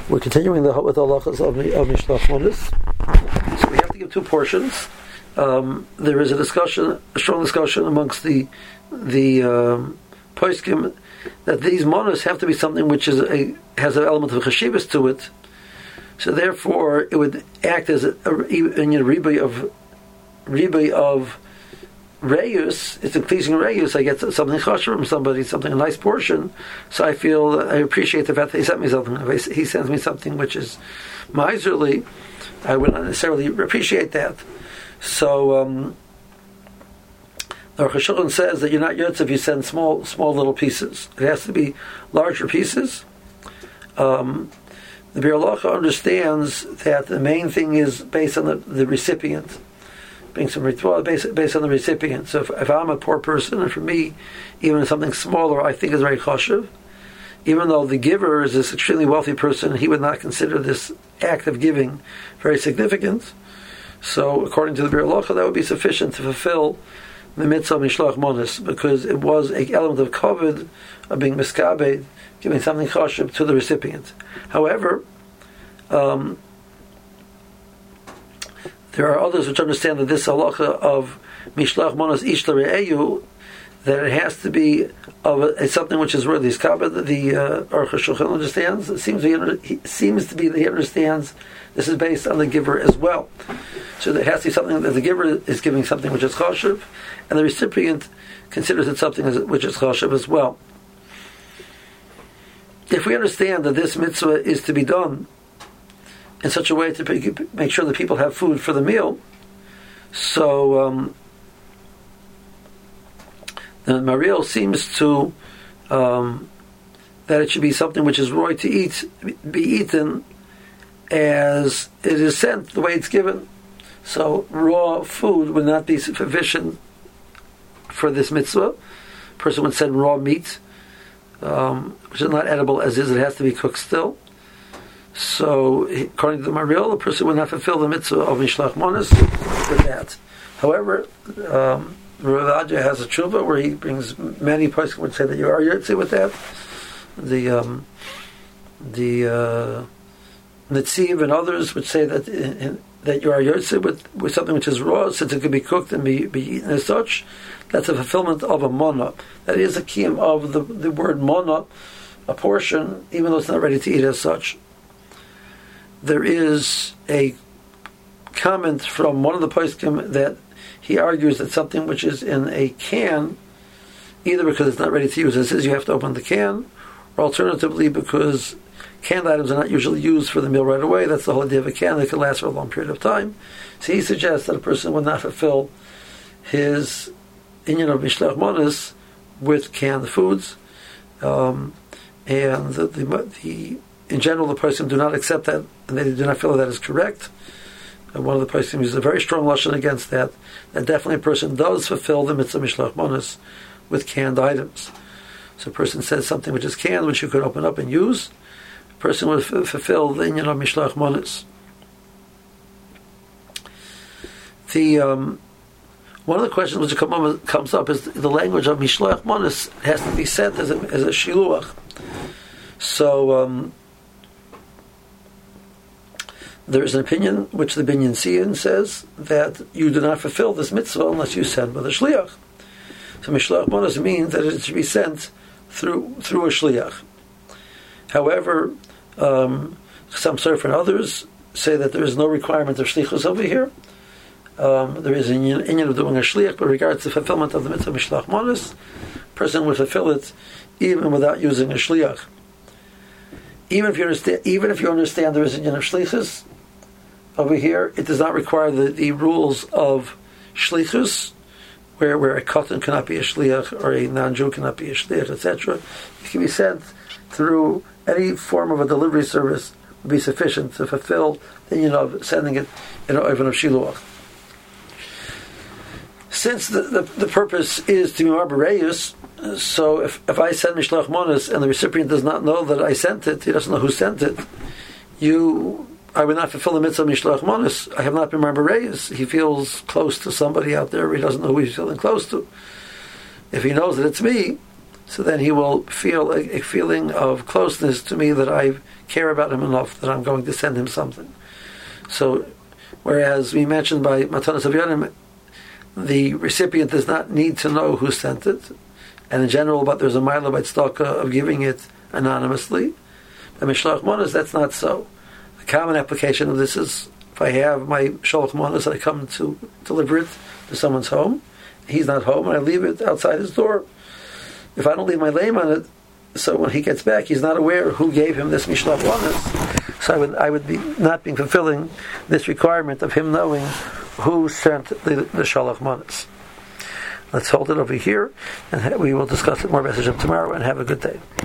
We're continuing with the halachas of Mishloach Manos. So we have to give two portions. There is a strong discussion amongst the poskim that these manos have to be something which has an element of chashivas to it. So therefore, it would act as a ribay of reyus. It's increasing reyus. I get something chashuv from somebody, something a nice portion. So I appreciate the fact that he sent me something. If he sends me something which is miserly, I would not necessarily appreciate that. So the Aruch HaShulchan says that you're not yotz if you send small little pieces. It has to be larger pieces. The Biur Halacha understands that the main thing is based on the recipient, being some ritual based on the recipient. So if I'm a poor person, and for me, even something smaller, I think is very chashuv. Even though the giver is this extremely wealthy person, he would not consider this act of giving very significant. So according to the Biur Halacha, that would be sufficient to fulfill the mitzvah of Mishloach Manos, because it was an element of kavod, of being miskabed, giving something chashuv to the recipient. However, there are others which understand that this halacha of Mishloach Manos ish l're'eyu, that it has to be of something which is worthy. The Aruch HaShulchan understands. It seems to be that he understands this is based on the giver as well. So there has to be something that the giver is giving something which is chashuv, and the recipient considers it something which is chashuv as well. If we understand that this mitzvah is to be done in such a way to make sure that people have food for the meal, so the Mariel seems to that it should be something which is roy to be eaten as it is sent, the way it's given. So raw food would not be sufficient for this mitzvah. A person would send raw meat, which is not edible as is. It has to be cooked still. So according to the Mariel, the person would not fulfill the mitzvah of Mishloach Manos with that. However, Rav Adya has a tshuva where he brings many poskim would say that you are yotze with that. The Netziv and others would say that you are yotze with something which is raw, since it could be cooked and be eaten as such. That's a fulfillment of a mana. That is a kiyum of the word mana, a portion, even though it's not ready to eat as such. There is a comment from one of the poskim that he argues that something which is in a can, either because it's not ready to use as is, you have to open the can, or alternatively because canned items are not usually used for the meal right away. That's the whole idea of a can. They can last for a long period of time. So he suggests that a person would not fulfill his inyan of Mishloach Manos with canned foods, and in general the person do not accept that, and they do not feel that is correct. And one of the poskim uses a very strong lashon against that. That definitely a person does fulfill the mitzvah Mishloach Manos with canned items. So a person says something which is canned, which you could open up and use, a person would fulfill the inyan of Mishloach Manos. One of the questions which comes up is the language of Mishloach Manos has to be sent as a shiluach. So there is an opinion which the Binyan Siyan says that you do not fulfill this mitzvah unless you send with a shliach. So Mishloach Manos means that it should be sent through a shliach. However, some Sofer and others say that there is no requirement of shlichus over here. There is an inyan of doing a shliach, but regards to fulfillment of the mitzvah Mishloach Manos, a person would fulfill it even without using a shliach. Even if you understand there is an inyan of shlichus over here, it does not require the rules of shlichus, where a katan cannot be a shliach or a non-Jew cannot be a shliach, etc. It can be sent through any form of a delivery service would be sufficient to fulfill the inyan of sending it in an oven of shiluach. Since the purpose is to be marbareyus, so if I send Mishloach Manos and the recipient does not know that I sent it, he doesn't know who sent it, I would not fulfill the mitzvah of Mishloach Manos. I have not been marbareyus. He feels close to somebody out there, he doesn't know who he's feeling close to. If he knows that it's me, so then he will feel a feeling of closeness to me, that I care about him enough that I'm going to send him something. So, whereas we mentioned by Matanas Avyanim, the recipient does not need to know who sent it, and in general, but there's a mila by tzedakah of giving it anonymously. By Mishloach Manos, that's not so. The common application of this is, if I have my Sholach Manos and I come to deliver it to someone's home, he's not home, and I leave it outside his door. If I don't leave my name on it, so when he gets back, he's not aware who gave him this Mishloach Manos. So I would be not be fulfilling this requirement of him knowing who sent the Sholach Manos. Let's hold it over here, and we will discuss it more message tomorrow, and have a good day.